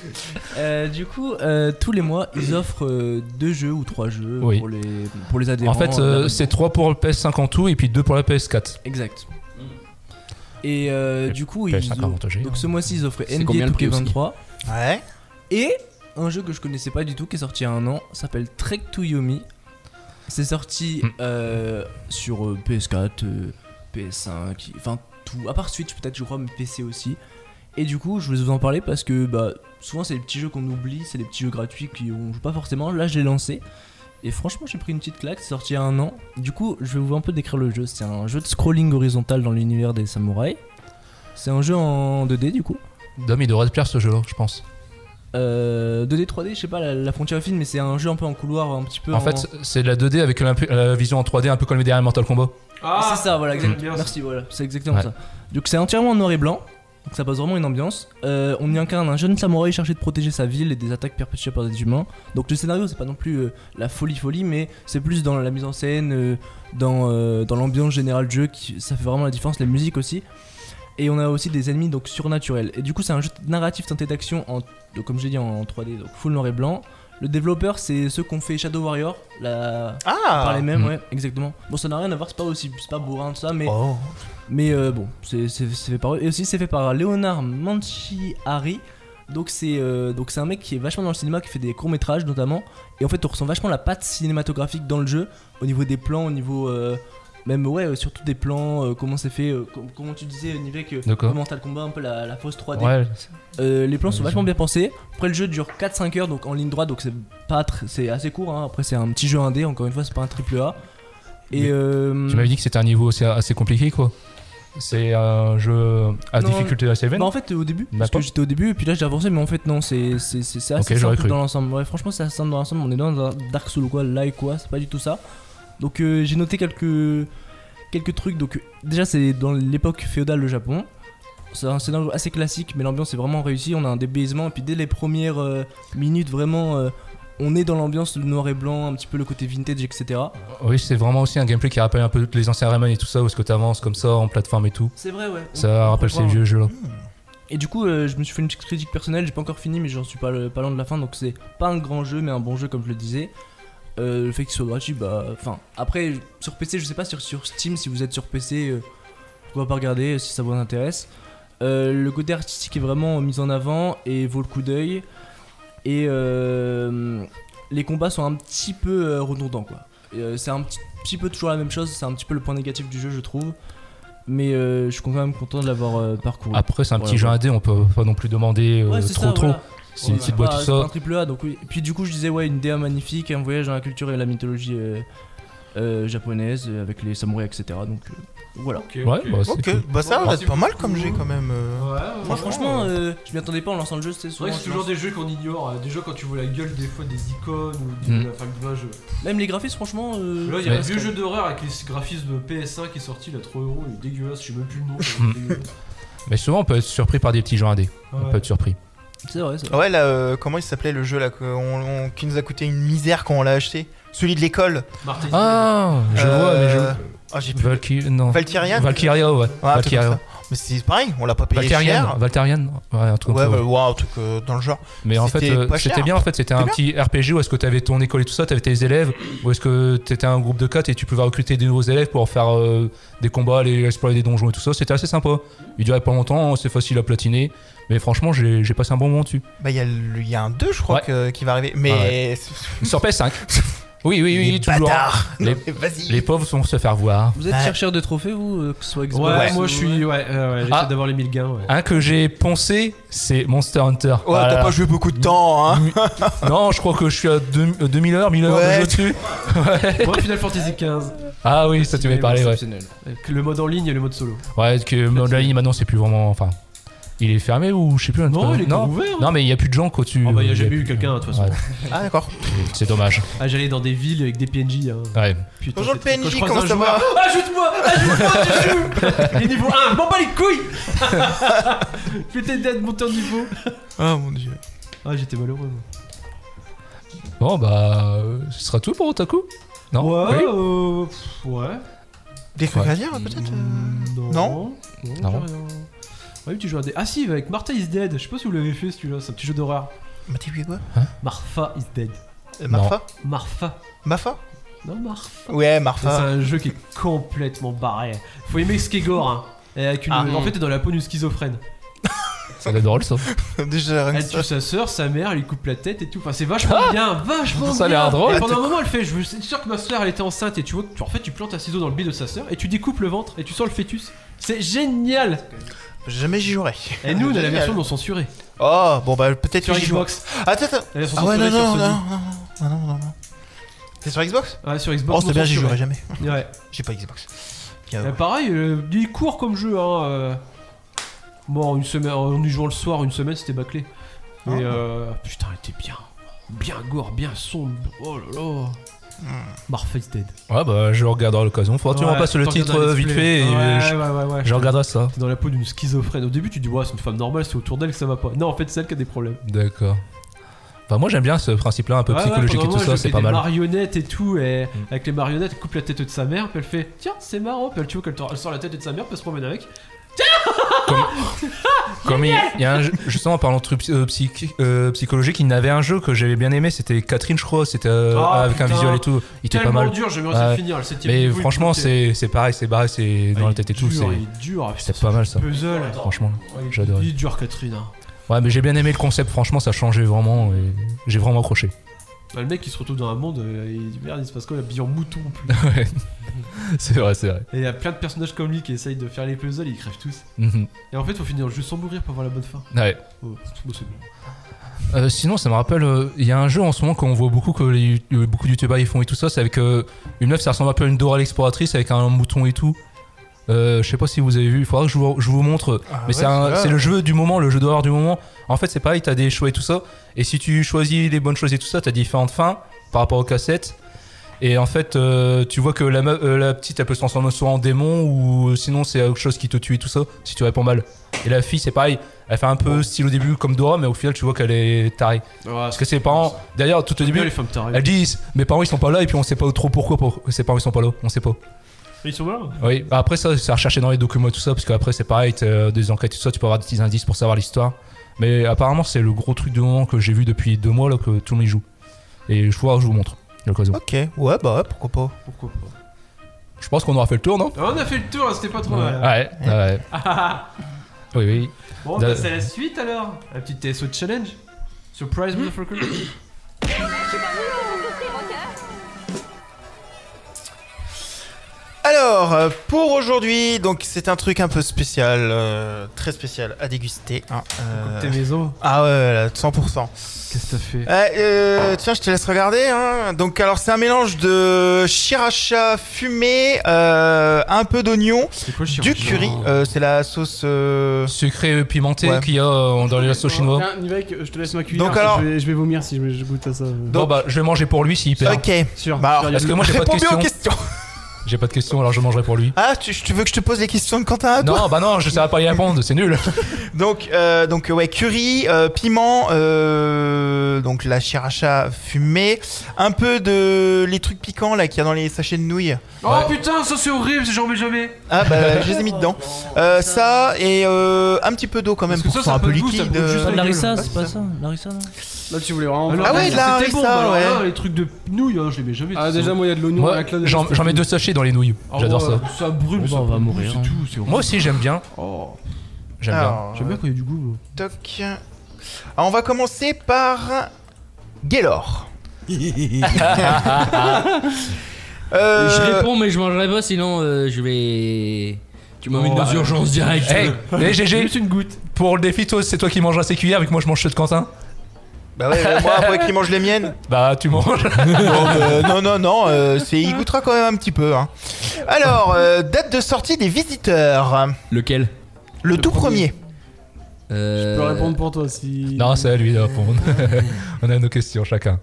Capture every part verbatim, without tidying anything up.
Euh, du coup, euh, tous les mois, ils offrent euh, deux jeux ou trois jeux Oui. pour, les, pour les adhérents. En fait, euh, c'est trois pour le P S cinq en tout et puis deux pour la P S quatre. Exact. Et euh, du coup, P S ils cinq offrent- avantagé, donc hein. ce mois-ci, ils offraient C'est N B combien A le deux K prix aussi vingt-trois Ouais. et un jeu que je connaissais pas du tout qui est sorti il y a un an, s'appelle Trek to Yomi. C'est sorti Mm. euh, sur euh, P S quatre, euh, P S cinq, enfin tout, à part Switch peut-être je crois, mais P C aussi. Et du coup, je voulais vous en parler parce que bah, souvent c'est les petits jeux qu'on oublie, c'est les petits jeux gratuits qu'on joue pas forcément. Là, je l'ai lancé et franchement, j'ai pris une petite claque. C'est sorti il y a un an. Du coup, je vais vous un peu décrire le jeu. C'est un jeu de scrolling horizontal dans l'univers des samouraïs. C'est un jeu en deux D du coup. Dom, il devrait te plaire ce jeu-là, je pense. Euh, deux D, trois D, je sais pas, la, la frontière est fine, mais c'est un jeu un peu en couloir, un petit peu En fait, c'est de la deux D avec la, la vision en trois D, un peu comme les derniers Mortal Kombat. c'est ça, voilà, exactement. bien ça. Merci, voilà, c'est exactement Ouais. ça. Donc c'est entièrement en noir et blanc, donc ça passe vraiment une ambiance. Euh, on y incarne un jeune samouraï chargé de protéger sa ville et des attaques perpétuées par des humains. Donc le scénario, c'est pas non plus euh, la folie folie, mais c'est plus dans la mise en scène, euh, dans, euh, dans l'ambiance générale du jeu, qui, ça fait vraiment la différence, la musique aussi. Et on a aussi des ennemis donc surnaturels. Et du coup, c'est un jeu narratif teinté d'action, en, donc, comme je l'ai dit, en trois D, donc full noir et blanc. Le développeur, c'est ceux qu'on fait Shadow Warrior, la... Ah. par les mêmes, Mm. ouais, exactement. Bon, ça n'a rien à voir, c'est pas aussi, c'est pas bourrin tout ça, mais, Oh. mais euh, bon, c'est c'est- c'est fait par eux. Et aussi, c'est fait par Leonard Manchihari. Donc c'est euh, donc c'est un mec qui est vachement dans le cinéma, qui fait des courts métrages notamment. Et en fait, on ressent vachement la patte cinématographique dans le jeu, au niveau des plans, au niveau euh, même ouais, euh, surtout des plans, euh, comment c'est fait, euh, com- comment tu disais, niveau que D'accord. le Mortal Kombat, un peu la, la fausse trois D. Ouais, Euh, les plans Ouais, sont ils vachement sont- bien pensés. Après le jeu dure quatre cinq heures donc en ligne droite, donc c'est pas tr- c'est assez court hein. Après c'est un petit jeu indé, encore une fois c'est pas un triple A. Et Mais euh, tu m'avais dit que c'était un niveau assez, assez compliqué, quoi. C'est un jeu à Non, difficulté assez bah élevée. en fait au début, parce D'accord. que j'étais au début et puis là j'ai avancé, mais en fait non, c'est c'est c'est c'est assez Ok, j'aurais simple cru. dans l'ensemble. Ouais, franchement c'est assez simple dans l'ensemble. On est dans un Dark Souls ou quoi, like quoi, c'est pas du tout ça. Donc euh, j'ai noté quelques quelques trucs. Donc euh, déjà c'est dans l'époque féodale du Japon. C'est un scénario assez classique, mais l'ambiance est vraiment réussie. On a un dépaysement et puis dès les premières euh, minutes vraiment, euh, on est dans l'ambiance le noir et blanc, un petit peu le côté vintage, et cetera. Oui, c'est vraiment aussi un gameplay qui rappelle un peu les anciens Rayman et tout ça, où est-ce que tu avances comme ça en plateforme et tout. C'est vrai, ouais. On- Ça on rappelle peut ces le voir. vieux jeux là. Et du coup, euh, je me suis fait une petite critique personnelle. J'ai pas encore fini, mais j'en suis pas, le- pas loin de la fin. Donc c'est pas un grand jeu, mais un bon jeu, comme je le disais. Euh, le fait qu'il soit gratuit, bah. Enfin, après, sur P C, je sais pas sur, sur Steam, si vous êtes sur P C, euh, pourquoi pas regarder si ça vous intéresse. Euh, le côté artistique est vraiment mis en avant et vaut le coup d'œil. Et euh, les combats sont un petit peu euh, redondants, quoi. Et, euh, c'est un petit, petit peu toujours la même chose. C'est un petit peu le point négatif du jeu, je trouve. Mais euh, je suis quand même content de l'avoir euh, parcouru. Après, c'est un Voilà, petit jeu voilà. indé, on peut pas non plus demander euh, Ouais, c'est trop ça, trop. voilà. C'est une Ouais, petite c'est boîte, pas- tout c'est pas un ça. triple A, donc oui. Et puis du coup, je disais, ouais, une D A magnifique, un voyage dans la culture et la mythologie euh, euh, japonaise, euh, avec les samouraïs, et cetera. Donc euh, voilà. Ok, Ouais, ok. bah c'est Ok, cool. bah ça Bon, va merci être pas mal beaucoup. comme jeu quand même. euh. Ouais, ouais, Moi, ouais. franchement, euh, je m'y attendais pas en lançant le jeu, c'était C'est vrai souvent. que c'est toujours des jeux qu'on ignore. euh, Déjà, quand tu vois la gueule des fois des icônes ou des, Mm. enfin, l'image. Même les graphismes, franchement. euh, Là, il y a Ouais. un vieux jeu d'horreur avec les graphismes P S cinq qui est sorti, il a trois euros, il est dégueulasse, je sais même plus le nom. il est dégueulasse. Mais souvent, on peut être surpris par des petits jeux indés. On Ouais. peut être surpris. C'est vrai, c'est vrai. Ouais, là, euh, comment il s'appelait le jeu là que on- on- qui nous a coûté une misère quand on l'a acheté? Celui de l'école. Martin Ah, je vois, mais Euh, je. Ah, j'ai plus. Valkyrie, non. Valkyrian. Valkyria, ouais. Ouais, un truc comme Valkyria. ça. Mais c'est pareil, on l'a pas payé Valkyrian, cher. Valkyrian, ouais, un truc Ouais, comme ça. bah, ouais. ouais, un truc euh, dans le genre. Mais en fait, c'était euh, pas c'était cher. bien. En fait, c'était un bien. petit R P G où est-ce que tu avais ton école et tout ça, tu avais tes élèves, ou est-ce que tu étais un groupe de quatre et tu pouvais recruter des nouveaux élèves pour faire euh, des combats, aller explorer des donjons et tout ça. C'était assez sympa. Il durait pas longtemps, c'est facile à platiner. Mais franchement, j'ai j'ai passé un bon moment dessus. Bah, il y, a le- il y a un deux, je crois, Ouais. que- qui va arriver. Mais. Ah ouais. Sur P S cinq. Oui, oui, oui, Les toujours. bâtards. Les- Non, mais Vas-y. Les pauvres vont se faire voir. Vous êtes Ouais. chercheur de trophées, vous, euh, que ce soit Xbox Ouais, ou- moi je suis. Ouais, ouais, ouais, j'essaie Ah. d'avoir les mille gains. Ouais. Un que j'ai poncé, c'est Monster Hunter. Ouais, Voilà. t'as pas joué beaucoup de temps, hein. Non, je crois que je suis à deux- euh, deux mille heures, mille heures Ouais. de jeu dessus. Ouais. Moi, Final Fantasy quinze. Ah oui, ça tu m'avais parlé, ouais. Exceptionnel. Avec le mode en ligne et le mode solo. Ouais, que le ligne maintenant c'est plus vraiment. Enfin, il est fermé ou je sais plus. un Non, truc- il est non. ouvert. Non, mais il y a plus de gens qu'au-dessus. Oh bah, il y a euh, jamais eu plus- quelqu'un, de toute façon. Ouais, Ah, d'accord. c'est dommage. Ah, j'allais dans des villes avec des P N J. Hein. Ouais. Putain, Bonjour le c'est- quand P N J, je croise comment un ça joueur, va? Ajoute-moi, ajoute-moi, je joue. Les niveaux un, m'en bats les couilles. Je vais t'aider à te monter en niveau. Ah, mon dieu. Ah, j'étais malheureux. Bon, bah, euh, ce sera tout pour Otaku. Non. Ouais, Oui. euh, pff, ouais. Des trucs Ouais. à dire, peut-être euh Mm, Non. Non. Non. j'ai rien. Ouais, tu joues à des. Ah si, avec Martha is Dead. Je sais pas si vous l'avez fait celui-là, c'est un petit jeu d'horreur. Bah, t'es quoi Martha is Dead. euh, Marfa Marfa. Mafa Non, Marfa. Ouais, C'est Marfa. un jeu qui est complètement barré. Faut aimer ce qui est gore. Hein. Et avec une... Ah. En fait, t'es dans la peau d'une schizophrène. Ça va être drôle ça. Déjà, rien Elle que tue ça. sa soeur, sa mère, elle lui coupe la tête et tout. Enfin, c'est vachement Ah bien, vachement Ça a bien. l'air drôle. Et pendant un moment, elle fait. Je suis sûr que ma soeur, elle était enceinte et tu vois, que- en fait, tu plantes un ciseau dans le bide de sa soeur et tu découpes le ventre et tu sens le fœtus. C'est génial. Jamais j'y jouerai. Et nous, on a la Génial. version non censurée Oh, bon bah peut-être sur que j'y jouerai. Xbox. Attends, attends. La version Ah ouais, non, censurée non, sur non, Sony. non, non, non, non, non. C'est sur Xbox? Ouais, sur Oh, Xbox. c'est non bien, j'y censurée. jouerai jamais. Ouais. J'ai pas Xbox. Euh, pareil, euh, il est court comme jeu. Hein. euh. Bon, une semaine, en y jouant le soir, une semaine, c'était bâclé. Mais Ah. euh, putain, elle était bien. Bien gore, bien sombre. Oh là là. Marfa is Dead. Ouais, bah je regarderai à l'occasion. Faudra que tu Ouais, repasses le t'en titre regarderas euh, le vite display. fait et Ouais, je, ouais, ouais, ouais. je regarderai ça. T'es dans la peau d'une schizophrène. Au début, tu dis, ouais, c'est une femme normale, c'est autour d'elle que ça va pas. Non, en fait, c'est elle qui a des problèmes. D'accord. Enfin, moi j'aime bien ce principe-là, un peu Ouais, ouais, psychologique pendant et un tout moment, ça, elle c'est fait pas des mal. marionnettes et tout, et Mm. avec les marionnettes, elle coupe la tête de sa mère, puis elle fait, tiens, c'est marrant, puis elle, tu vois qu'elle elle sort la tête de sa mère, puis elle se promène avec. Comme il il y a un jeu, justement en parlant de trucs euh, psych- euh, psychologiques, il y avait un jeu que j'avais bien aimé, c'était Catherine, je crois, c'était euh, Ah, avec un putain. visuel et tout, il était pas Tellement mal. dur, j'ai bien Ouais. de finir le septième Mais niveau, il franchement, bloquait. c'est c'est pareil, c'est barré, c'est dans Ah, la il tête et est tout, dur, c'est il est dur. ah, putain, c'est pas mal ça. Puzzle. Franchement, Ouais, il- j'ai adoré. Il est dur, Catherine. hein. Ouais, mais j'ai bien aimé le concept, franchement, ça changeait vraiment et j'ai vraiment accroché. Ah, le mec, il se retrouve dans un monde, euh, il dit merde, il se passe quoi, il habillé en mouton en plus. Ouais. C'est vrai, c'est vrai. Et il y a plein de personnages comme lui qui essayent de faire les puzzles, ils crèvent tous. Mhm. Et en fait, faut finir le jeu sans mourir pour avoir la bonne fin. Ouais. Oh, c'est beau, c'est bon. Euh, sinon, ça me rappelle, euh, il y a un jeu en ce moment qu'on voit beaucoup que les, euh, beaucoup de youtubeurs ils font et tout ça, c'est avec euh, une meuf, ça ressemble un peu à une Dora l'exploratrice avec un mouton et tout. Euh, je sais pas si vous avez vu, il faudra que je vous, je vous montre. Ah mais ouais, c'est un- c'est c'est vrai. le jeu du moment, le jeu d'horreur du moment. En fait, c'est pareil, t'as des choix et tout ça. Et si tu choisis les bonnes choses et tout ça, t'as différentes fins par rapport aux cassettes. Et en fait, euh, tu vois que la, me- euh, la petite, elle peut se transformer soit en démon ou sinon c'est autre chose qui te tue et tout ça, si tu réponds mal. Et la fille, c'est pareil, elle fait un peu style au début comme Dora, mais au final, tu vois qu'elle est tarée. Parce que ses parents, d'ailleurs, tout au Bien début, les femmes tarées. elle dit mes parents ils sont pas là et puis on sait pas trop pourquoi pour... ses parents ils sont pas là, on sait pas. Ils sont là. Oui, bah après ça, c'est à rechercher dans les documents et tout ça, parce qu'après c'est pareil, t'as, euh, des enquêtes et tout ça, tu peux avoir des petits indices pour savoir l'histoire. Mais apparemment, c'est le gros truc du moment que j'ai vu depuis deux mois là, que tout le monde y joue. Et je vois, je vous montre, à l'occasion. Ok, ouais, bah ouais, pourquoi pas. Pourquoi pas. Je pense qu'on aura fait le tour, non? Ah, on a fait le tour, hein, c'était pas trop mal. Ouais, ouais. Oui, oui. Bon, Da- bah, c'est la suite alors. Un petit T S O challenge. Surprise, motherfucker. Alors, euh, pour aujourd'hui, donc c'est un truc un peu spécial, euh, très spécial à déguster. hein, euh, Tes maisons. Ah ouais, là, cent pour cent. Qu'est-ce que t'as fait? Ouais, euh, tiens, je te laisse regarder. Hein. Donc, alors, c'est un mélange de sriracha fumé, euh, un peu d'oignon, C'est quoi, du curry. euh, c'est la sauce. euh, Sucré pimenté Ouais. qu'il y a euh, dans les restos chinois. Tiens, Nivek, je te laisse ma cuillère. Donc alors- je, vais, je vais vomir si je, je goûte à ça. Bon bah, je vais manger pour lui s'il perd. Ok. Sûr. Bah, alors, sûr, y a Parce de- que moi j'ai pas de réponds bien questions. aux questions. J'ai pas de questions, alors je mangerai pour lui. Ah, tu, tu veux que je te pose les questions de Quentin à toi? Non, bah non, je sais pas y répondre, c'est nul. Donc, euh, donc ouais, curry, euh, piment, euh, donc la sriracha fumée, un peu de les trucs piquants là qu'il y a dans les sachets de nouilles. Oh Ouais. putain, ça c'est horrible, j'en mets jamais. Ah bah je les ai mis dedans. Euh, ça et euh, un petit peu d'eau quand même Parce que pour ça, que ce soit ça un peu a pas de goût, ça liquide. brûle juste Pas de la Larissa, gueule. c'est pas ça Larissa, non? Là, tu voulais vraiment. Alors, Ah ouais, c'était de la bon, harissa, bah, alors ouais. là, les trucs de nouilles, hein, je les mets jamais. Ah, ça. déjà, moi, il y a de l'oignon Moi, avec la. j'en j'en mets deux sachets dans les nouilles. Ah J'adore ouais, ça. Ça brûle, Bon, ça bah, on va brûle, mourir, c'est hein. tout. c'est Moi horrible. aussi j'aime bien. Oh, J'aime bien. Alors, j'aime bien quand il y a du goût. moi. toc. Alors, on va commencer par Gaylor. Euh, Je réponds, mais je mangerai pas, sinon euh, je vais. Tu m'emmènes Oh, aux urgences direct. Hey, hey, G G, Juste une goutte. pour le défi, toi, c'est toi qui mangeras ses cuillères, vu que moi je mange ceux de Quentin. Bah ouais, euh, moi après qu'il mange les miennes. Bah, tu manges. Donc, euh, non, non, non, euh, c'est, il goûtera quand même un petit peu. Hein. Alors, euh, date de sortie des visiteurs. Lequel Le tout premier. euh... Je peux répondre pour toi si. Non, c'est à lui de répondre. On a nos questions chacun.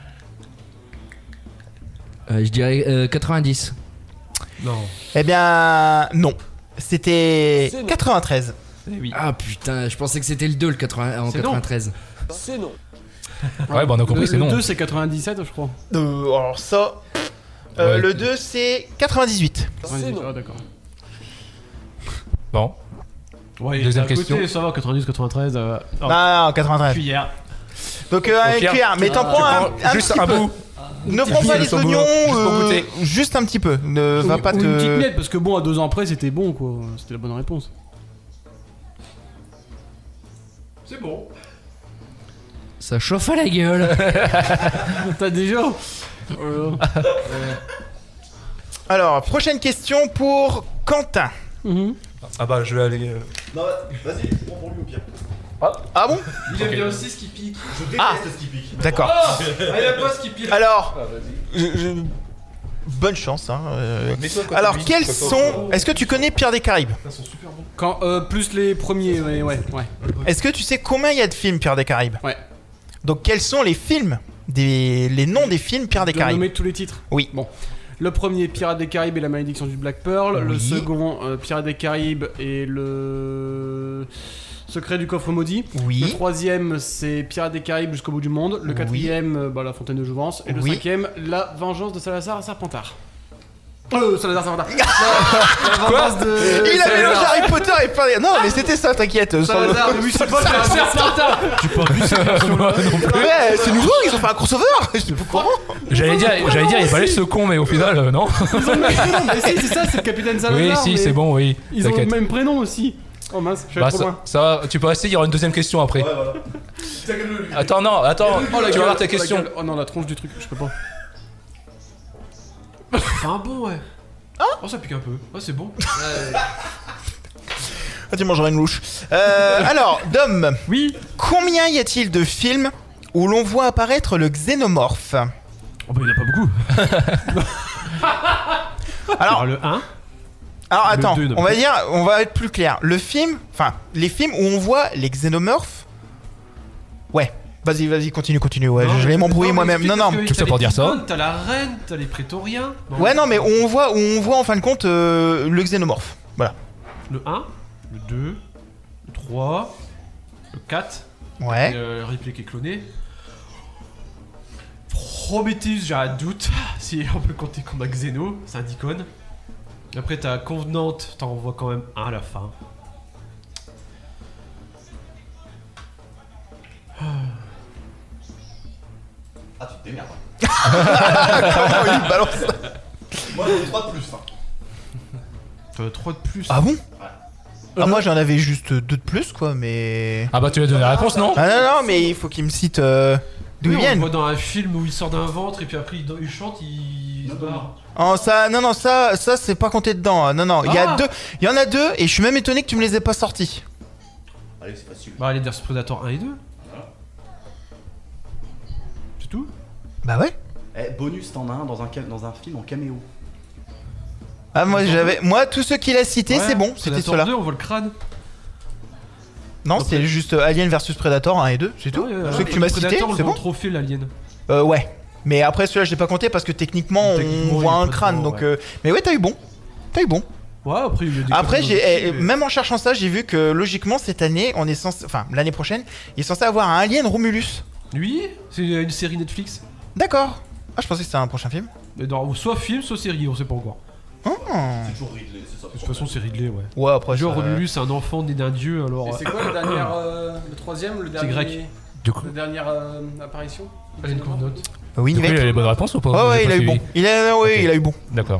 euh, Je dirais euh, quatre-vingt-dix. Non. Eh bien, non. C'était C'est non. quatre-vingt-treize. Eh oui. Ah putain, je pensais que c'était le deux le quatre-vingts en C'est non. quatre-vingt-treize. C'est non. Ouais, bah on a compris, Le- c'est le non. deux, c'est quatre-vingt-dix-sept, je crois. Euh, alors ça... euh, Ouais. le deux, c'est quatre-vingt-dix-huit. C'est non. Ah, d'accord. Bon. Ouais, Deuxième à côté, question. ça va, quatre-vingt-dix, quatre-vingt-treize. Euh... Non, non, quatre-vingt-treize. Cuillère. Donc, euh, un Au pire, cuillère. Mais t'en tu prends un, prends un juste petit un peu. bout. Ne prends pas les juste un bout, oignons, juste pour euh, goûter. juste un petit peu. Ne va Ou- pas ou te. une petite miette, parce que bon, à deux ans après, c'était bon, quoi. C'était la bonne réponse. C'est bon. Ça chauffe à la gueule. T'as déjà Oh là. Alors, prochaine question pour Quentin. Mhm. Ah bah, je vais aller. euh, Non, vas-y, prends pour lui au pire. Ah bon? Il aime bien aussi ce qui pique. Je déteste Ah. ce qui pique. D'accord. Ah, il aime pas ce qui pique. Alors, je- je- bonne chance. Hein. euh. Alors, quels sont. Est-ce que tu connais Pierre des Caraïbes? Ils sont super bons. Quand, euh, plus les premiers, ouais, ouais, ouais. Est-ce que tu sais combien il y a de films Pierre des Caraïbes? Ouais. Donc, quels sont les films des... Les noms des films Pierre des Je dois Caraïbes? nommer tous les titres. Oui. Bon. Le premier, Pirates des Caraïbes et la malédiction du Black Pearl. Le Oui. second, euh, Pirates des Caraïbes et le secret du coffre maudit. Le Oui. troisième, c'est Pirates des Caraïbes jusqu'au bout du monde. Le Oui. quatrième, euh, bah, la fontaine de Jouvence. Et le Oui. cinquième, la vengeance de Salazar Serpentard. Euh, Salazar Serpentard. La, la vengeance de. Il a Salazar. mélangé Harry Potter et Pierre des... Non, mais c'était ça, t'inquiète. sans le- Salazar, mais oui, c'est pas Salazar Serpentard. J'ai pas vu ça. Ouais, c'est nouveau, ils ont fait un crossover. Je sais pas comment. J'allais dire, j'allais dire, il fallait ce con, mais au final, euh, non. Ils ont le même prénom. Mais si, c'est ça, c'est le capitaine Salazar. Oui, si, mais c'est bon, oui. Ils ont le T'inquiète. même prénom aussi. Oh mince, je suis Bah, allé trop ça, loin. ça va, tu peux rester, il y aura une deuxième question après. Ouais, voilà. Attends, non, attends, Oh la tu gueule, vas voir ta oh, la question. gueule. Oh non, la tronche du truc, je peux pas. C'est un bon, ouais. Oh, ça pique un peu. Oh, c'est bon. Ah, tu mangeras une louche. Euh, alors, Dom, Oui. combien y a-t-il de films où l'on voit apparaître le xénomorphe? Oh, bah, il y en a pas beaucoup. Alors, Alors, le un. alors attends, deux, non. on va dire, on va être plus clair. Le film, enfin, les films où on voit les xénomorphes. Ouais, vas-y, vas-y, continue, continue. Ouais, Non, je mais- vais m'embrouiller non, mais moi-même. Non, explique, non. parce que tu le t'as fais pour les dire ça. Tigones, T'as la reine, t'as les prétoriens. Non. Ouais, non, mais où on voit, où on voit en fin de compte euh, le xénomorphe. Voilà. Le un, le deux, le trois, le quatre. Ouais. Et, euh, Ripley qui est cloné. Prometheus, j'ai un doute. Si on peut compter comme un Xeno, c'est un icône. Après, t'as Covenant, t'en vois quand même un à la fin. Ah, tu te démerdes. Comment il balance ça? Moi, j'en ai trois de plus. Hein. T'en as trois de plus. Ah bon? Ah, moi j'en avais juste deux de plus, quoi, mais. Ah bah, tu lui as donné la réponse, non? Ah non, non, mais il faut qu'il me cite euh, d'où Oui, ils on le viennent. voit dans un film où il sort d'un ventre et puis après il, il chante, il se barre. Oh, ça, non, non, ça, ça c'est pas compté dedans. Non, non, il y a Ah. deux, il y en a deux, et je suis même étonné que tu me les aies pas sortis. Allez, c'est facile. Bah, Alien versus Predator un et deux. C'est tout. Bah ouais. Eh, bonus, t'en as un dans un, cam- dans un film en caméo. Ah, moi j'avais, moi tous ceux qu'il a cités, Ouais, c'est bon, c'était Predator ceux-là. deux, on voit le crâne. Non, Ok. c'est juste euh, Alien versus Predator un et deux, c'est tout. Ouais, ouais, Ceux ouais. que tu m'as cités, Predator, on c'est le voit bon. en trophée l'alien. Euh, ouais. Mais après celui-là, je l'ai pas compté parce que techniquement, Techniquement, on il voit est un pas crâne, dedans, donc. ouais. euh, Mais ouais, t'as eu bon. T'as eu bon. Ouais, après il y a des Après, conneries j'ai, aussi, eh, mais- même en cherchant ça, j'ai vu que logiquement cette année, on est censé, enfin l'année prochaine, il est censé avoir un Alien Romulus. Oui, c'est une série Netflix. D'accord. Ah, je pensais que c'était un prochain film. Mais dans- soit film, soit série, on sait pas encore. Oh. C'est toujours Ridley, c'est ça. De toute façon, c'est Ridley, ouais. Ouais, après. Genre ça- Romulus, c'est un enfant né d'un dieu, alors. Et c'est quoi le dernier, euh, le troisième, le dernier, grec. Du coup, la dernière euh, apparition? Alien Covenant. Oui, du coup, il a les bonnes réponses ou pas? Ouais, ouais, J'ai il pas a eu suivi. bon. Il a, ouais, Ok. il a eu bon. D'accord.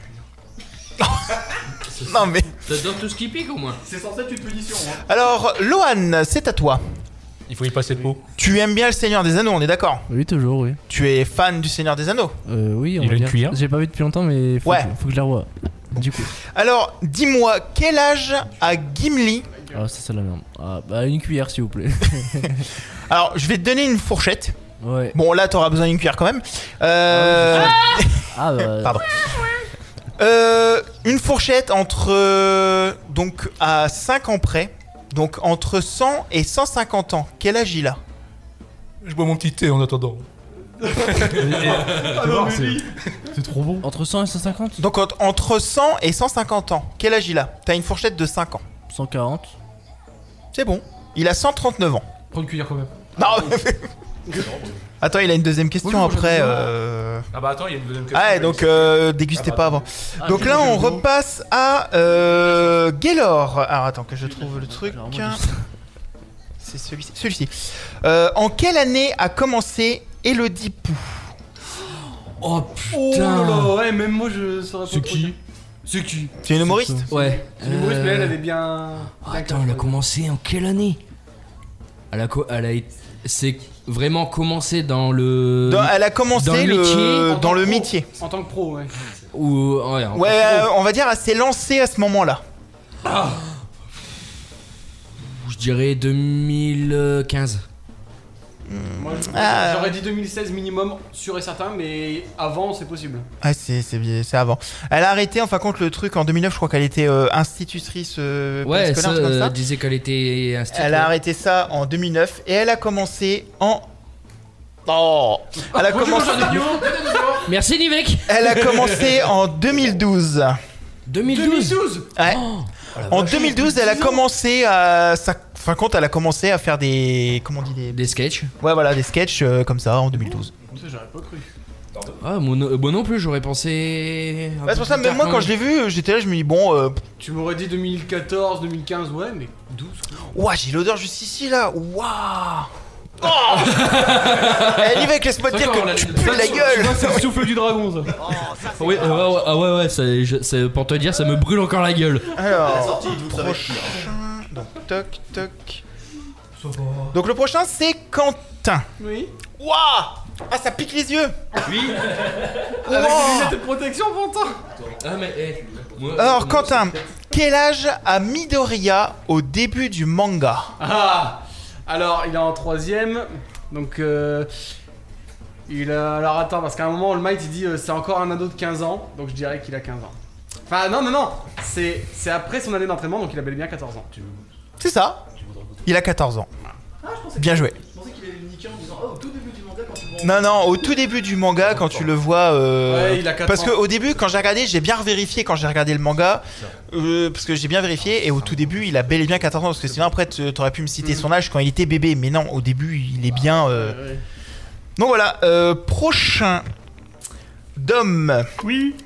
Non mais. T'adores tout ce qui pique au moins. C'est censé être une punition. Hein. Alors, Lohan, c'est à toi. Il faut y passer le pot. Tu aimes bien le Seigneur des Anneaux, on est d'accord? Oui, toujours, oui. Tu es fan du Seigneur des Anneaux. Euh, oui, on Il va a une dire. cuillère J'ai pas vu depuis longtemps, mais faut, Ouais. que, faut que je la revoie. Du coup. Alors, dis-moi, quel âge a Gimli? Ah, ça, c'est la merde. Ah, bah, une cuillère, s'il vous plaît. Alors, je vais te donner une fourchette. Ouais. Bon, là, t'auras besoin d'une cuillère quand même. Euh... Ah, bah. Pardon. Euh, une fourchette entre. euh, donc, à cinq ans près. Donc, entre cent et cent cinquante ans. Quel âge il a? Je bois mon petit thé en attendant. Tu vois, c'est c'est trop bon. Entre cent et cent cinquante? Donc, entre- entre cent et cent cinquante ans. Quel âge il a? T'as une fourchette de cinq ans. cent quarante. C'est bon. Il a cent trente-neuf ans. Prends une cuillère quand même. Non, Attends, il a une deuxième question Bonjour, après. bonjour. euh, Ah bah attends, il y a une deuxième question. Ah, ouais, donc euh, dégustez pas avant. Ah, Donc j'ai là, le on jeu. repasse à euh, Gaylor. Alors attends que je trouve le truc. Alors, moi, je- C'est celui-ci. Celui-ci. Euh, en quelle année a commencé Elodie Pou? Oh Oh putain. là là, ouais, même moi je saurais pas. C'est trop qui dire. C'est qui C'est une humoriste? Ouais. C'est une humoriste, mais elle, Euh, elle est bien. oh, bien attends, elle a classe, commencé en quelle année Elle a co- elle a été- c'est vraiment commencé dans le Dans- elle a commencé dans le le, métier, En tant dans que le pro. métier. En tant que pro, ouais. ou ouais, en- Ouais, euh, on va dire, elle s'est lancée à ce moment-là. je dirais deux mille quinze. Moi, je- Ah. j'aurais dit deux mille seize minimum, sûr et certain, mais avant c'est possible. Ah, c'est c'est bien- c'est avant. Elle a arrêté, enfin, contre le truc en deux mille neuf, je crois qu'elle était euh, institutrice euh, Ouais, périscolaire, ça, un truc comme euh, ça. disait qu'elle était institut. Elle a arrêté ça en deux mille neuf et elle a commencé en. Oh Elle a commencé, Merci Nivek. elle a commencé en deux mille douze. deux mille douze. deux mille douze Ouais. Oh, En deux mille douze, elle a commencé à. Ça, enfin, quand elle a commencé à faire des. Comment on dit des. des sketchs. Ouais, voilà, des sketchs euh, comme ça en deux mille douze. Ça, j'aurais pas cru. Ah, moi, non- moi non plus, j'aurais pensé. un Ouais, c'est peu pour ça, plus même tard, moi, quand je l'ai vu, j'étais là, je me dis, bon. Euh... Tu m'aurais dit deux mille quatorze, deux mille quinze, ouais, mais douze. quoi. Ouah, j'ai l'odeur juste ici, là. Ouah. Oh Eh, Nivek, laisse-moi te dire que tu pues la gueule. C'est le souffle du dragon, ça. Oui, euh, ouais, ouais, ah ouais, ouais, ça- je- c'est- pour te dire, ça me brûle encore la gueule. La Alors. sortie, vous savez. Prochain. Donc, toc, toc. Donc, le prochain, c'est Quentin. Oui. Ouah Ah, ça pique les yeux. Oui. Avec Wow. des lunettes de protection, Pantin. Ah, mais, eh, moi- Alors, moi, Quentin, quel âge a Midoriya au début du manga? Ah. Alors, il est en troisième, donc euh, il a. Alors attends, parce qu'à un moment, le Might il dit euh, c'est encore un ado de quinze ans, donc je dirais qu'il a quinze ans. Enfin, non, non, non, c'est c'est après son année d'entraînement, donc il a bel et bien quatorze ans. C'est ça. Il a quatorze ans. Bien joué. Je pensais qu'il allait le niquer en disant oh, au tout début du manga quand tu le vois. Non, non, au tout début du manga, quand tu le vois. euh, Ouais, il a quatre Parce ans. qu'au début, quand j'ai regardé, j'ai bien vérifié quand j'ai regardé le manga. euh, parce que j'ai bien vérifié, et au tout début, il a bel et bien quatorze ans. Parce que sinon, après, tu aurais pu me citer Mhm. son âge quand il était bébé. Mais non, au début, il est bien. euh, Ouais, ouais. Donc voilà, euh, prochain. Dom. Oui.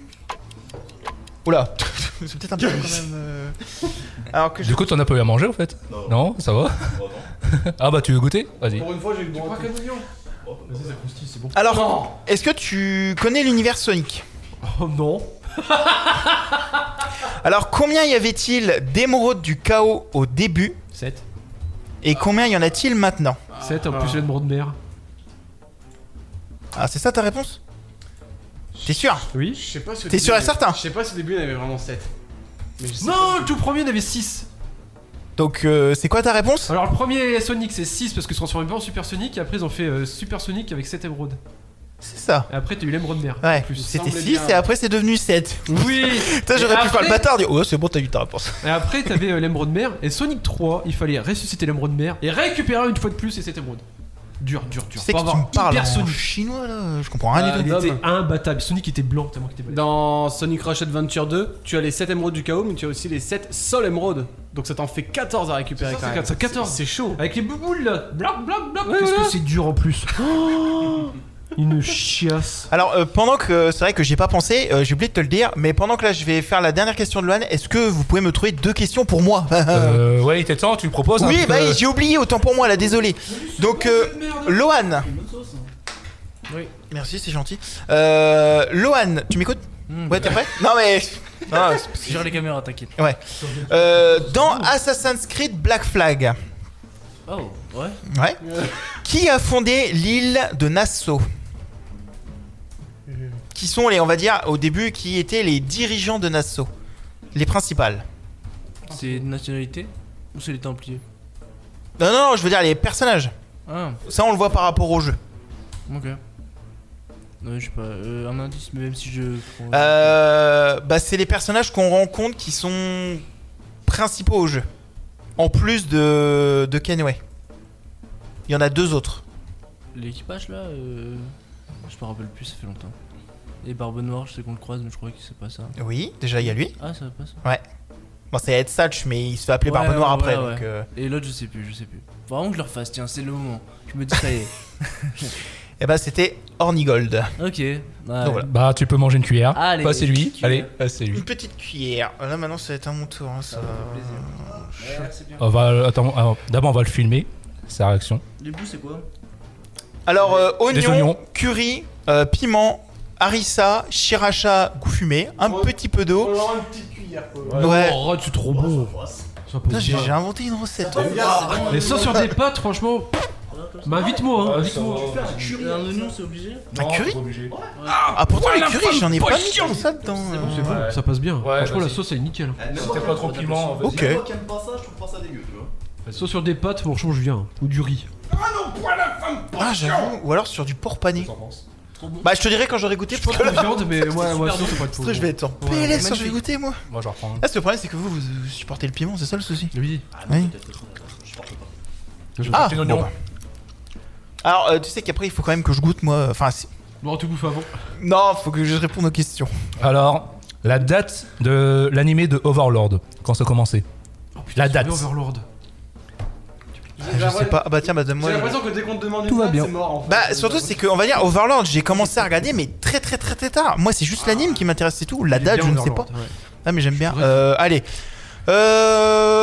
Oula. C'est peut-être un peu quand même. euh, Alors que je. Du coup, t'en as pas eu à manger en fait? Non. Non, ça va? Oh, non. Ah bah tu veux goûter? Vas-y. Pour une fois, j'ai eu le bon. Crois truc. qu'un oignon. Oh, bah, Vas-y, ça croustille, c'est bon. Alors, Non. est-ce que tu connais l'univers Sonic? Oh non. Alors, combien y avait-il d'émeraudes du chaos au début? sept. Et combien y en a-t-il maintenant? sept, en plus, j'ai l'émeraude de mer. Ah, c'est ça ta réponse? T'es sûr? Oui. Je sais pas si au T'es début, sûr et il y avait- certain? Je sais pas si au début, il y en avait vraiment sept. Mais je sais Non, pas. le tout premier, il y en avait six. Donc, euh, c'est quoi ta réponse? Alors, le premier Sonic, c'est six parce que se transformait pas en Super Sonic. Et après, ils ont fait euh, Super Sonic avec sept émeraudes. C'est ça. Et après, t'as eu l'émeraude de mer. Ouais, en plus. c'était semblait six bien. et après c'est devenu sept. Oui. Putain, Et j'aurais pu faire après- le bâtard. Dire, oh, c'est bon, t'as eu ta réponse. Et après, t'avais euh, l'émeraude de mer. Et Sonic trois, il fallait ressusciter l'émeraude de mer et récupérer une fois de plus et cette émeraude. Dur, dur, dur. Tu sais Faut que tu avoir me parles hyper en Sonic. chinois là, je comprends rien Ah, du Il tout. Dom. était imbattable. Sonic était blanc tellement qu'il était balèze. Dans Sonic Rush Adventure deux, tu as les sept émeraudes du chaos, mais tu as aussi les sept Sol émeraudes. Donc ça t'en fait quatorze à récupérer C'est ça, quand c'est même. ça, quatorze. C'est chaud. Avec les bouboules là. Blac, blac, blac. Ouais, Qu'est-ce ouais. que c'est dur en plus. Oh, une chiasse. Alors euh, pendant que c'est vrai que j'ai pas pensé, euh, j'ai oublié de te le dire, mais pendant que là je vais faire la dernière question de Loan, est-ce que vous pouvez me trouver deux questions pour moi? Euh, ouais, il était temps, tu le proposes? Oui, hein, bah parce que- j'ai oublié, autant pour moi là, désolé. Donc euh, Loan. Oui. Merci, c'est gentil. Euh, Loan, tu m'écoutes? Hmm, Ouais, t'es prêt? Non mais. Non, c'est- Je gère les caméras, t'inquiète. euh, dans Assassin's Creed Black Flag, Oh, ouais. ouais, qui a fondé l'île de Nassau? Qui sont les, on va dire, au début, qui étaient les dirigeants de Nassau? Les principales. C'est une nationalité ou c'est les Templiers? Non, non, non, je veux dire les personnages. Ah, Ça, on le voit par rapport au jeu. ok. Ouais, je sais pas. Euh, un indice, mais même si je. prends- Euh, bah, c'est les personnages qu'on rencontre qui sont principaux au jeu. En plus de, de Kenway. Il y en a deux autres. L'équipage là, euh... je me rappelle plus, ça fait longtemps. Et Barbe Noire, je sais qu'on le croise, mais je crois que c'est pas ça. Oui, déjà il y a lui. Ah, ça va pas ça? Ouais. Bon, c'est Head Satch, mais il se fait appeler Ouais, Barbe Noire ouais, après. ouais, Donc, ouais. euh, Et l'autre, je sais plus, je sais plus. Faut vraiment que je le refasse, tiens, c'est le moment. Je me dis, ça y est. Et bah, c'était Hornigold. Ok. Ouais. Donc, voilà. Bah, tu peux manger une cuillère. Allez, Pas c'est lui. petite cuillère. Allez, pas c'est lui. Une petite cuillère. Là, maintenant, ça va être à mon tour. hein, ça Ça va. va faire plaisir. Ouais, c'est bien. On va, attends, alors, d'abord, on va le filmer. Sa réaction. Les bouts, c'est quoi? Alors, euh, Des oignon, oignons. curry, euh, piment, harissa, sriracha, goût fumé, un Ouais. petit peu d'eau. avoir une petite cuillère quoi. Ouais. Oh, arrête, c'est trop bon. Ça Putain, passe j'ai bien. j'ai inventé une recette. Mais ça sur des pâtes, franchement. Bah, invite-moi, hein. Invite-moi. Un oignon, c'est obligé? Un curry Ah, pourtant, les currys, j'en ai pas mis comme ça dedans. C'est euh. bon, c'est bon, ça passe bien. Ouais, Franchement, la vas-y. sauce elle est nickel. C'était pas trop piment. vas-y. Ok. Moi qui aime pas ça, je trouve pas ça dégueu, tu vois. Sauce sur des pâtes, franchement, je viens. Ou du riz. Ah, j'avoue. Ou alors sur du porc pané. Trop bon. Bah, je te dirais quand j'aurai goûté. Pas Parce que trop de là, viande, mais ouais, ouais, sinon c'est pas de Putain, je vais être en Ouais, P L S quand je vais magnifique. goûter, moi. Moi, je reprends. Ah, le problème, c'est que vous, vous vous supportez le piment, c'est ça le souci. Oui. Oui. Je Ah, vais bon, oignon. bah. Alors, euh, tu sais qu'après, il faut quand même que je goûte, moi. Enfin, si- Bon, tu bouffes avant. non, faut que je réponde aux questions. Alors, la date de l'animé de Overlord, quand ça a commencé. Oh, putain, La c'est date. bien Overlord. Je sais pas. Ah, bah tiens, bah J'ai donne-moi. le- l'impression que dès qu'on te demande une Tout va date, bien. c'est mort en fait. Bah, surtout, c'est que, on va dire, Overlord, j'ai commencé à regarder, mais très très très très tard. Moi, c'est juste l'anime qui m'intéresse, c'est tout. La Il est date, bien, je ne sais Overlord, pas. ouais. Ah, mais j'aime bien. Ouais. Euh, allez. Euh.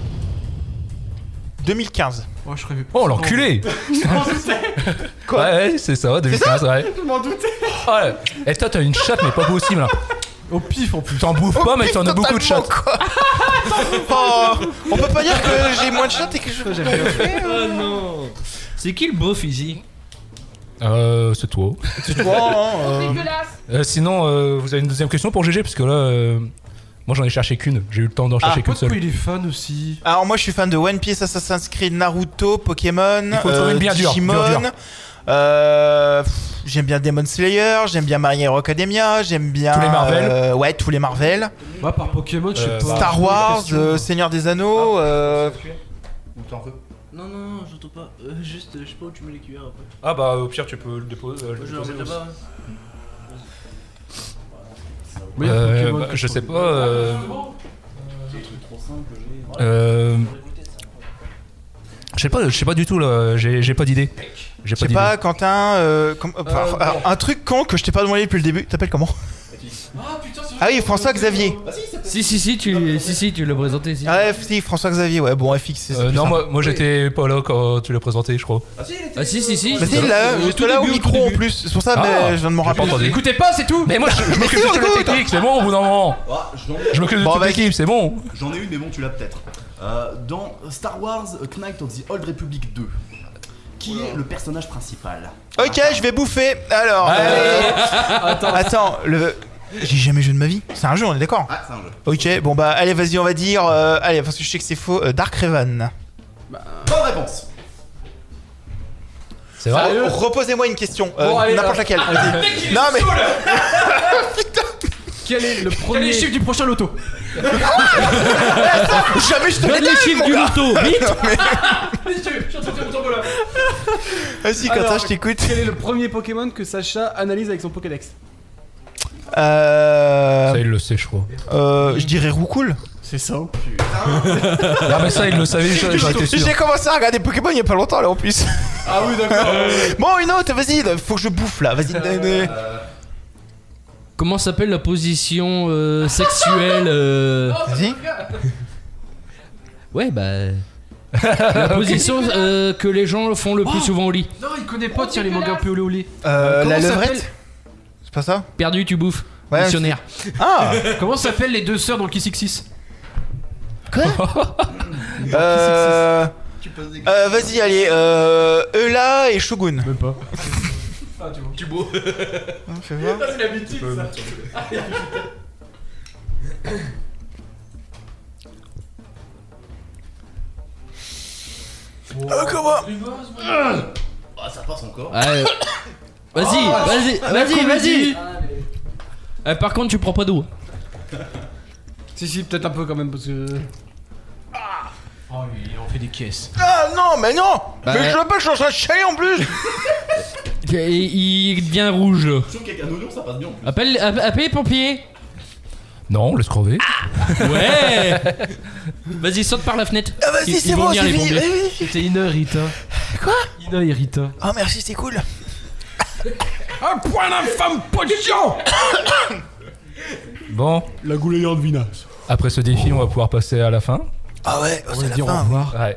deux mille quinze. Oh, je rêvais. Oh, l'enculé. Quoi Ouais, ouais, c'est ça, deux mille quinze, ouais. Je m'en doutais. Ouais. Et toi, t'as une chatte, mais pas possible. Là. Au pif en plus. T'en bouffes pas, mais t'en as beaucoup de chattes. Oh, on peut pas dire que j'ai moins de chattes et que je. Oh non. C'est qui le beauf ici? Euh, c'est toi. C'est toi, hein, euh. Euh, sinon, euh, vous avez une deuxième question pour G G, parce que là, euh, moi j'en ai cherché qu'une. J'ai eu le temps d'en chercher Ah, qu'une Pourquoi seule. il est fan aussi? Alors, moi, je suis fan de One Piece, Assassin's Creed, Naruto, Pokémon, Il faut trouver une bien dure, Digimon. dure, dure. Euh, pff, j'aime bien Demon Slayer, j'aime bien My Hero Academia, j'aime bien. Tous les Marvel. euh, ouais, tous les Marvel. Moi, par Pokémon, je sais Euh, pas. Star J'ai Wars, des questions. euh, Seigneur des Anneaux. euh, Non, non, non, j'entends pas. Euh, juste, euh, je sais pas où tu mets les cuillères après. Ah bah au pire tu peux le déposer. euh, le Je le déposer remets aussi. là-bas. Mais il y a Euh, Pokémon bah, que je sais trouve. pas. Euh... euh, Je sais pas, je sais pas du tout là. J'ai j'ai pas d'idée. J'ai Je sais d'idée. pas, Quentin. euh, com- euh, alors, alors, un truc con que je t'ai pas demandé depuis le début. T'appelles comment? Ah oui, François Xavier. Si, si, si, tu, si, si, tu l'as présenté. Si. Ah ouais, si, François Xavier. Ouais, bon, F X. c'est Euh, plus non, simple. moi, moi j'étais pas là quand tu l'as présenté, je crois. Ah, si, si, si. Mais je- si, là, Au juste tout là au début, au tout micro en début. plus. C'est pour ça, Ah, mais je viens de me j'ai pas rappeler. entendu. Écoutez pas, c'est tout. Mais moi je, je m'occupe si, de on toute la écoute. technique, c'est bon au bout d'un moment. Ah, j'en Je m'occupe de Bon, toute vas-y. l'équipe, c'est bon. j'en ai une, mais bon, tu l'as peut-être. Euh, dans Star Wars A Knight of the Old Republic deux, qui est le personnage principal? Ok, je vais bouffer. Alors, euh, attends, attends, le. J'ai jamais joué de ma vie. C'est un jeu, on est d'accord? Ah, c'est un jeu. Ok, bon bah, allez, vas-y, on va dire. euh, allez, parce que je sais que c'est faux. euh, Dark Revan. Bonne réponse. C'est vrai. Alors, reposez-moi une question. euh, Bon, allez, N'importe euh, laquelle. Vas-y. Non, mais. Quel est le Quel est premier le chiffre du prochain loto? Jamais je te l'ai Donne les chiffres du loto, vite. Vas-y, Quentin, Alors, je t'écoute. Quel est le premier Pokémon que Sacha analyse avec son Pokédex? Euh. Ça il le sait, je crois. Euh. Je dirais Roucoule. C'est ça. Non mais ça il le savait, j'en j'en étais sûr. J'ai commencé à regarder Pokémon il y a pas longtemps là en plus. Ah oui, d'accord. Bon, une autre, vas-y, faut que je bouffe là. Vas-y, donne- donne- Comment s'appelle la position euh, sexuelle euh, vas-y. Ouais, bah. La position euh, que les gens font le plus souvent au lit. Non, il connaît pas, tiens, les mangas un peu olé olé. Euh, Comment la ça levrette. s'appelle C'est pas ça? Perdu, tu bouffes. Ouais, Dictionnaire. Ah. Comment s'appellent les deux sœurs dans le Kiss X six? Euh. Euh, vas-y, allez. Euh. Eula et Shogun. Même pas. Hein, fais voir. C'est l'habitude, ça. Euh, comment? Ah, ça passe encore. Ah, euh, Vas-y, vas-y, vas-y, vas-y. Euh, par contre, tu prends pas d'eau. Si, si, peut-être un peu quand même, parce que. Oh, il en fait des caisses. Ah non, mais non. Bah, Mais je veux pas, je suis en train de chialer en plus. Il, il devient rouge là. Je trouve qu'avec un oignon, ça passe bien en plus. Appelle, app- appelle les pompiers. Non, laisse crever. Ouais. Vas-y, saute par la fenêtre. Ah vas-y, Ils- c'est ils vont bon, venir, c'est les fini. pompiers. Oui, oui. C'était Ina et Rita. Quoi Ina et Rita. Oh merci, c'est cool. Un point d'infâme position. Bon, La goulayante vinasse. après ce défi, on va pouvoir passer à la fin. Ah ouais, oh, On c'est va la dire au fin. revoir. Ouais.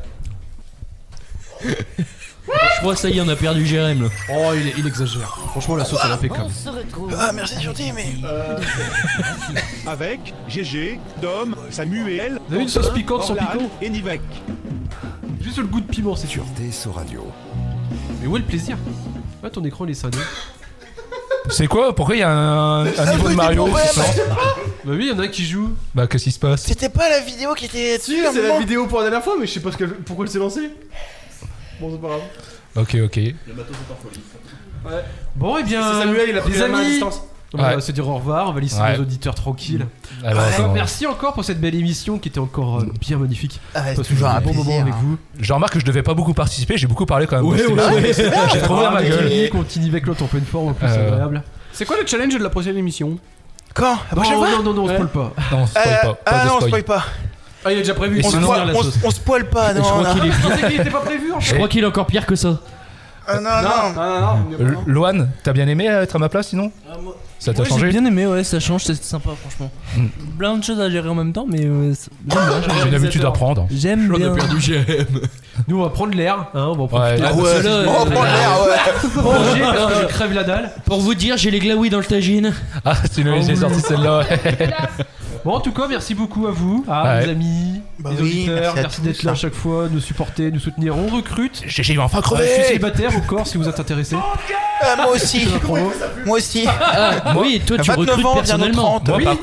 Je crois que ça y est, on a perdu Jérém là. Oh, il, il exagère. Franchement, la sauce, elle a fait comme. Ah merci gentil, mais... Avec Gégé, Dom, Samuel, Vous avez une sauce piquante sans Orlan piquant et Nivek. Juste le goût de piment, c'est sûr. T S O Radio. Mais où est le plaisir? Ouais, ton écran, il est scindé. C'est quoi? Pourquoi il y a un, un niveau de Mario qui se lance? Bah oui, il y en a un qui joue. Bah, qu'est-ce qui se passe? C'était pas la vidéo qui était Si, dessus à un c'est la moment vidéo pour la dernière fois, mais je sais pas ce que- pourquoi elle s'est lancée. Bon, c'est pas grave. Ok, ok. Bon, et bien. C'est Samuel, il a pris les la main à amis. distance. On va Ouais. se dire au revoir, on va laisser Ouais. nos auditeurs tranquilles. Alors, Euh, attends. merci encore pour cette belle émission qui était encore euh, bien magnifique. Ah ouais, c'est Parce que toujours j'ai un eu bon moment plaisir. avec hein. vous. Je remarque que je devais pas beaucoup participer, j'ai beaucoup parlé quand même. Ouais, C'était ouais, bien. ouais. J'ai trop bien ma gueule. On continue avec l'autre en pleine forme, en plus, c'est Euh, agréable. C'est quoi le challenge de la prochaine émission? Quand La Non, prochaine fois non, non, non, on Ouais. spoil pas. Non, spoil Euh, pas. Pas Ah de non, on spoil. spoil pas. Ah, il est déjà prévu. Et On se sinon- spoil- la on sauce. se- on spoil pas, Je non. crois non. qu'il est Je pensais qu'il était pas prévu en Je fait. crois qu'il est encore pire que ça. Ah, non, Non, non. non, non, non. L- Loan, t'as bien aimé être à ma place sinon? Ça t'a Ouais, changé? J'ai bien aimé, ouais, ça change, c'est sympa, franchement. Mm. Plein de choses à gérer en même temps, mais euh, c'est- j'aime bien, j'aime J'ai bien. l'habitude d'apprendre. J'aime On bien. a perdu Jérém. Nous, on va prendre l'air, hein, on va en profiter. Ouais. Ah parce ouais, que là, on euh, prend l'air, ouais. Manger parce que je crève la dalle. Pour vous dire, j'ai les glaouis dans le tagine. Ah, tu nous Oh, les oui. sorti celle-là. Bon, en tout cas, merci beaucoup à vous, à Ouais. mes amis, Bah les oui, auditeurs. merci à Merci tous, d'être là à hein. chaque fois, nous supporter, nous soutenir. On recrute. J'ai j'ai enfin Euh, je suis crevé. célibataire encore si vous êtes intéressé. Ah, moi aussi. C'est la promo. Moi aussi. Ah, oui, toi tu vingt-neuf recrutes ans, bientôt personnellement. trente. Moi, Oui. par-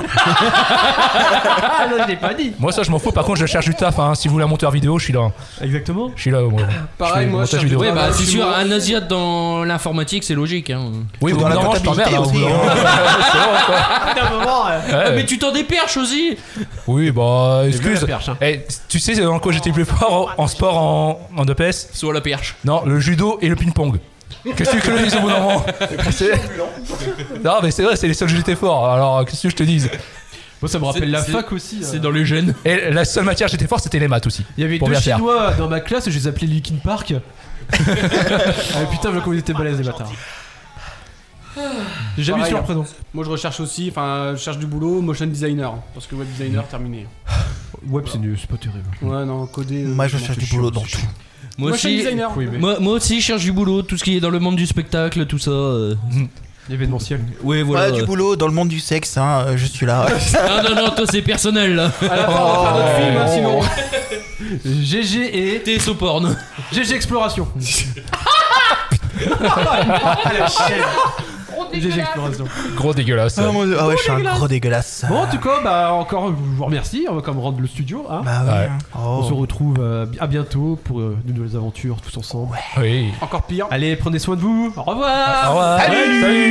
Ah non, je l'ai pas dit. moi, ça, je m'en fous. Par contre, je cherche du taf. Hein. Si vous voulez un monteur vidéo, je suis là. Exactement. Je suis là, moi. Pareil, Je fais moi, montage je cherche vidéo. du Ouais, bah travail, c'est je sûr, suis un mort. Asiate dans l'informatique, c'est logique. Hein. Oui, Ou au bout dans d'un la moment, je t'emmerde. hein, au bout d'un comptabilité moment. C'est vrai, quoi. À un moment, euh, Ouais. Ah, mais tu t'en déperches aussi. Oui, bah, j'ai vu la excuse. perche, hein. Eh, tu sais dans quoi j'étais plus fort en, en sport en, en deux P S? Sur la perche. Non, le judo et le ping-pong. Qu'est-ce que tu veux que je dise au bout d'un moment? C'est- Non, mais c'est vrai, c'est les seuls que j'étais fort. Alors, qu'est-ce que je te dise? Moi, ça me rappelle C'est- la c'est- fac aussi. euh. C'est dans les gènes. Et la seule matière que j'étais fort, c'était les maths aussi. Il y avait Pour deux bien faire. chinois dans ma classe et je les appelais Linkin Park. Ah, putain, mais comme ils étaient balèzes les bâtards. J'ai jamais Pareil, su leur hein. prénom. Moi, je recherche aussi, enfin, je cherche du boulot, motion designer. Parce que web designer, terminé. Web, c'est nul, c'est pas terrible. Ouais, non, coder. euh, Moi, je non, cherche c'est du boulot chiant, dans c'est tout. chiant. Moi Motion aussi, designer. Oui, mais moi, moi aussi, je cherche du boulot, tout ce qui est dans le monde du spectacle, tout ça. euh. événementiel. Ouais, Voilà, voilà. du boulot dans le monde du sexe, hein, euh, je suis là. Ah non, non, toi c'est personnel là. À la fin, on va faire notre film, hein, sinon. G G et T'es sous porn. G G Exploration. Ah la chienne. G G Exploration. Gros dégueulasse. Ah, mon Dieu. Ah ouais, je suis un gros dégueulasse. Bon, en tout cas, bah encore, je vous remercie. On va quand même rendre le studio. Hein. Bah ouais. Ouais. Oh. On se retrouve euh, à bientôt pour euh, de nouvelles aventures tous ensemble. Oui. Encore pire. Allez, prenez soin de vous. Au revoir. Au revoir. Salut. Salut.